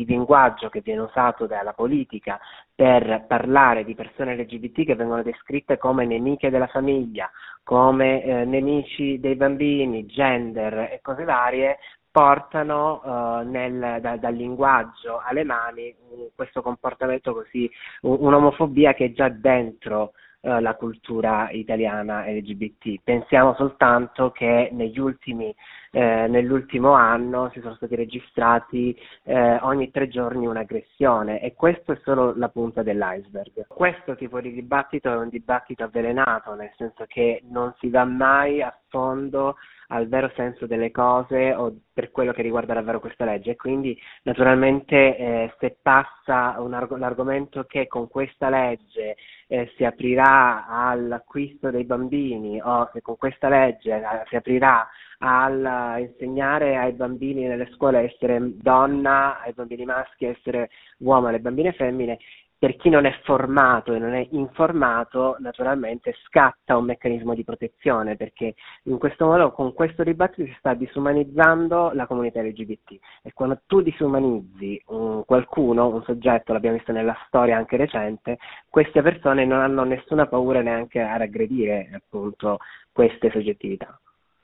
il linguaggio che viene usato dalla politica per parlare di persone LGBT che vengono descritte come nemiche della famiglia, come nemici dei bambini, gender e cose varie, portano dal linguaggio alle mani questo comportamento così, un'omofobia che è già dentro la cultura italiana LGBT. Pensiamo soltanto che nell'ultimo anno si sono stati registrati ogni 3 giorni un'aggressione, e questo è solo la punta dell'iceberg. Questo tipo di dibattito è un dibattito avvelenato, nel senso che non si va mai a fondo al vero senso delle cose o per quello che riguarda davvero questa legge, e quindi naturalmente se passa l'argomento che con questa legge si aprirà all'acquisto dei bambini, o se con questa legge si aprirà al insegnare ai bambini nelle scuole a essere donna, ai bambini maschi a essere uomo, alle bambine femmine, per chi non è formato e non è informato, naturalmente scatta un meccanismo di protezione, perché in questo modo, con questo dibattito, si sta disumanizzando la comunità LGBT, e quando tu disumanizzi qualcuno, un soggetto, l'abbiamo visto nella storia anche recente, queste persone non hanno nessuna paura neanche a aggredire appunto queste soggettività.